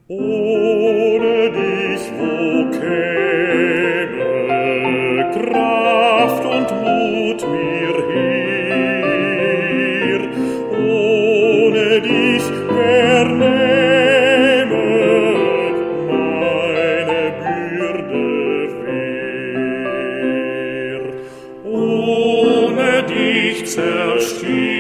Ohne dich, wo käme Kraft und Mut mir her? Ohne dich, wer nähme meine Bürde schwer? Ohne dich zerstört